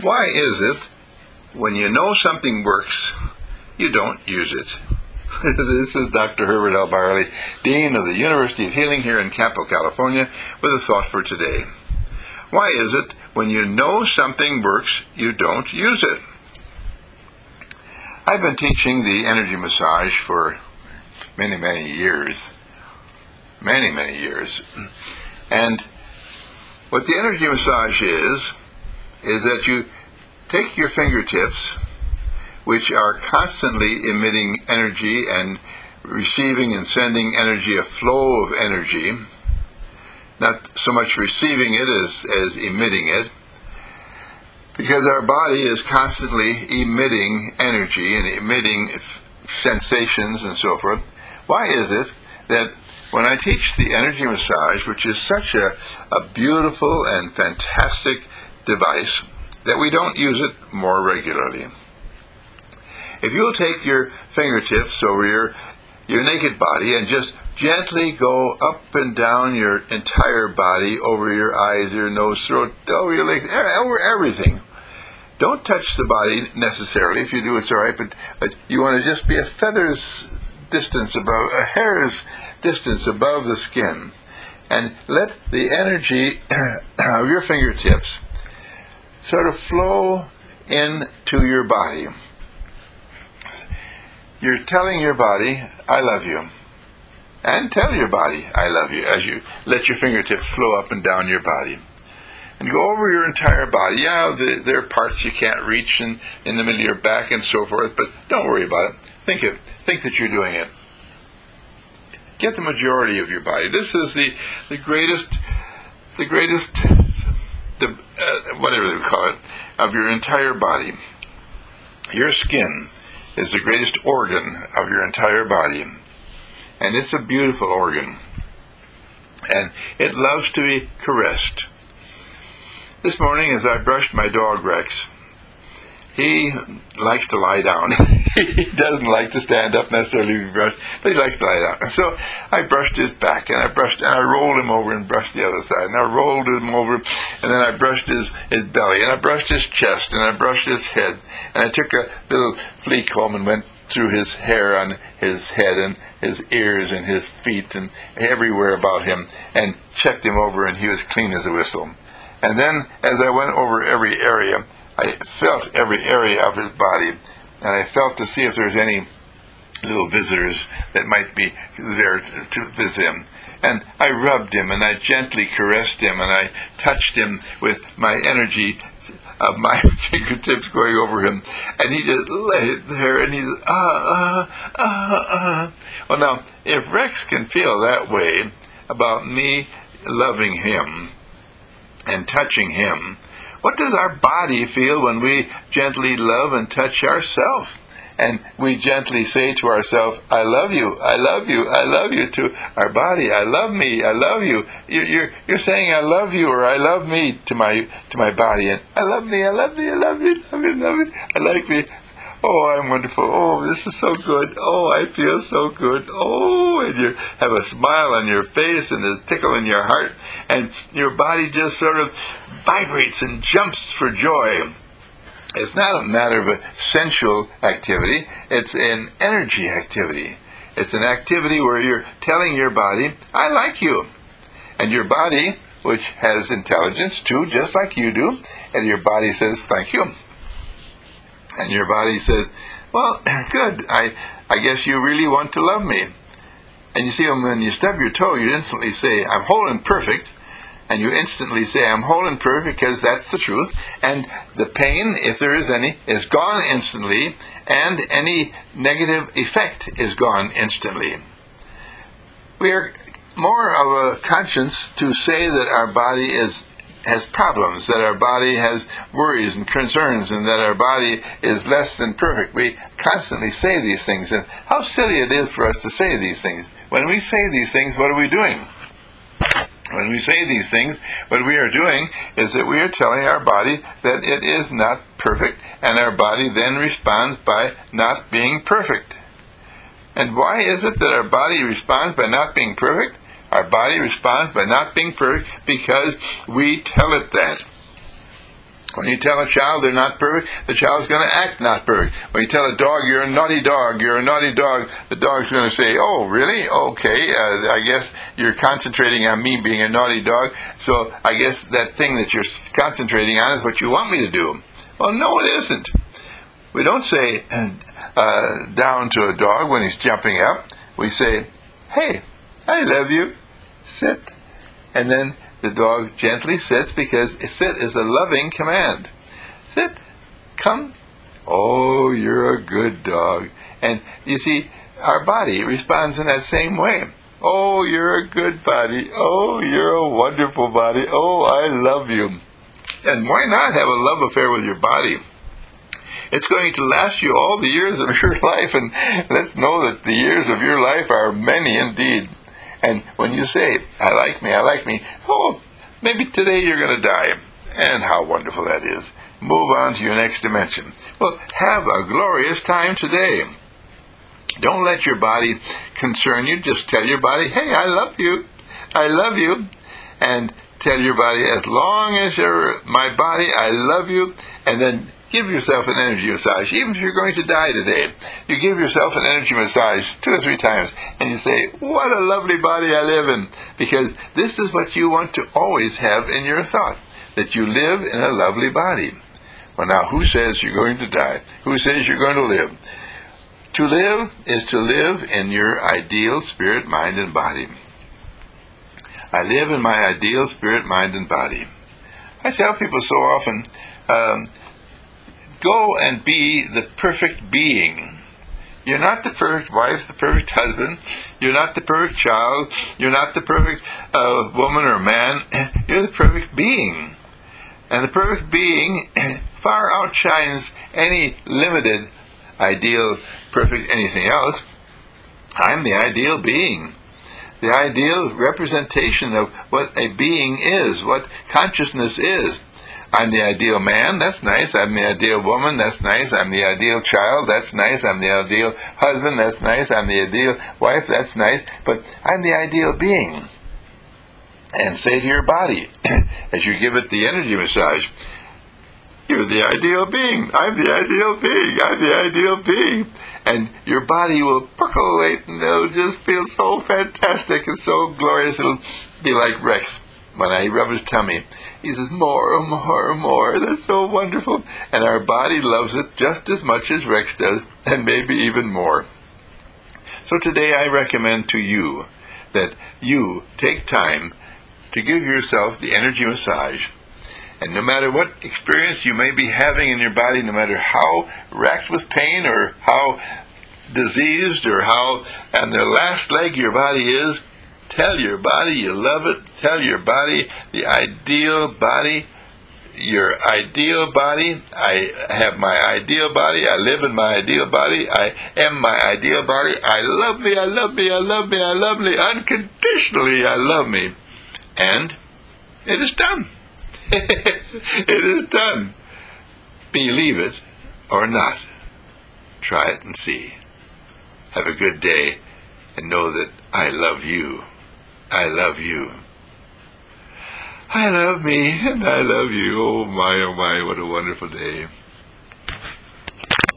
Why is it when you know something works, you don't use it? This is Dr. Herbert L. Barley, Dean of the University of Healing here in Campo, California, with a thought for today. Why is it when you know something works, you don't use it? I've been teaching the energy massage for many years. Many years. And what the energy massage is that you take your fingertips, which are constantly emitting energy and receiving and sending energy, a flow of energy, not so much receiving it as emitting it, because our body is constantly emitting energy and emitting sensations and so forth. Why is it that when I teach the energy massage, which is such a beautiful and fantastic device, that we don't use it more regularly? If you'll take your fingertips over your naked body and just gently go up and down your entire body, over your eyes, your nose, throat, over your legs, over everything. Don't touch the body necessarily. If you do, it's all right, but you want to just be a feather's distance above, a hair's distance above the skin. And let the energy of your fingertips sort of flow into your body. You're telling your body, I love you. And tell your body, I love you, as you let your fingertips flow up and down your body. And go over your entire body. Yeah, there are parts you can't reach in the middle of your back and so forth, but don't worry about it. Think that you're doing it. Get the majority of your body. This is the greatest, whatever they call it, of your entire body. Your skin is the greatest organ of your entire body. And it's a beautiful organ. And it loves to be caressed. This morning, as I brushed my dog Rex, he likes to lie down. He doesn't like to stand up necessarily to be brushed, but he likes to lie down. So I brushed his back, and I rolled him over and brushed the other side, and I rolled him over, and then I brushed his belly, and I brushed his chest, and I brushed his head, and I took a little flea comb and went through his hair on his head and his ears and his feet and everywhere about him, and checked him over, and he was clean as a whistle. And then, as I went over every area, I felt every area of his body, and I felt to see if there's any little visitors that might be there to visit him. And I rubbed him, and I gently caressed him, and I touched him with my energy of my fingertips going over him, and he just lay there, and he's Well, now, if Rex can feel that way about me loving him and touching him, what does our body feel when we gently love and touch ourselves? And we gently say to ourselves, I love you, I love you, I love you, to our body, I love me, I love you. You're saying I love you or I love me to my body, and I love me, I love me, I love you, love you, love me, I like me. Oh, I'm wonderful. Oh, this is so good. Oh, I feel so good. Oh, and you have a smile on your face and a tickle in your heart, and your body just sort of vibrates and jumps for joy. It's not a matter of a sensual activity. It's an energy activity. It's an activity where you're telling your body, I like you. And your body, which has intelligence too, just like you do, and your body says, thank you. And your body says, well, good, I guess you really want to love me. And you see, when you stub your toe, you instantly say, I'm whole and perfect. And you instantly say, I'm whole and perfect, because that's the truth. And the pain, if there is any, is gone instantly, and any negative effect is gone instantly. We are more of a conscience to say that our body has problems, that our body has worries and concerns, and that our body is less than perfect. We constantly say these things, and how silly it is for us to say these things. When we say these things, what are we doing? When we say these things, what we are doing is that we are telling our body that it is not perfect, and our body then responds by not being perfect. And why is it that our body responds by not being perfect? Our body responds by not being perfect because we tell it that. When you tell a child they're not perfect, the child's going to act not perfect. When you tell a dog, you're a naughty dog, you're a naughty dog, the dog's going to say, oh, really? Okay, I guess you're concentrating on me being a naughty dog, so I guess that thing that you're concentrating on is what you want me to do. Well, no, it isn't. We don't say down to a dog when he's jumping up. We say, hey, I love you, sit. And then the dog gently sits, because sit is a loving command. Sit, come. Oh, you're a good dog. And you see, our body responds in that same way. Oh, you're a good body. Oh, you're a wonderful body. Oh, I love you. And why not have a love affair with your body? It's going to last you all the years of your life, and let's know that the years of your life are many indeed. And when you say, I like me, oh, maybe today you're going to die. And how wonderful that is. Move on to your next dimension. Well, have a glorious time today. Don't let your body concern you. Just tell your body, hey, I love you. I love you. And tell your body, as long as you're my body, I love you. And then give yourself an energy massage. Even if you're going to die today, you give yourself an energy massage 2 or 3 times, and you say, what a lovely body I live in. Because this is what you want to always have in your thought, that you live in a lovely body. Well, now, who says you're going to die? Who says you're going to live? To live is to live in your ideal spirit, mind, and body. I live in my ideal spirit, mind, and body. I tell people so often, go and be the perfect being. You're not the perfect wife, the perfect husband. You're not the perfect child. You're not the perfect woman or man. You're the perfect being. And the perfect being far outshines any limited, ideal, perfect anything else. I'm the ideal being. The ideal representation of what a being is, what consciousness is. I'm the ideal man, that's nice. I'm the ideal woman, that's nice. I'm the ideal child, that's nice. I'm the ideal husband, that's nice. I'm the ideal wife, that's nice. But I'm the ideal being. And say to your body, as you give it the energy massage, you're the ideal being. I'm the ideal being. I'm the ideal being. And your body will percolate, and it'll just feel so fantastic and so glorious. It'll be like Rex when I rub his tummy. He says, more, more, more. That's so wonderful. And our body loves it just as much as Rex does, and maybe even more. So today I recommend to you that you take time to give yourself the energy massage. And no matter what experience you may be having in your body, no matter how racked with pain or how diseased or how on the last leg your body is, tell your body you love it. Tell your body the ideal body, your ideal body. I have my ideal body. I live in my ideal body. I am my ideal body. I love me. I love me. I love me. I love me. Unconditionally, I love me. And it is done. It is done. Believe it or not. Try it and see. Have a good day, and know that I love you. I love you. I love me, and I love you. Oh my, what a wonderful day.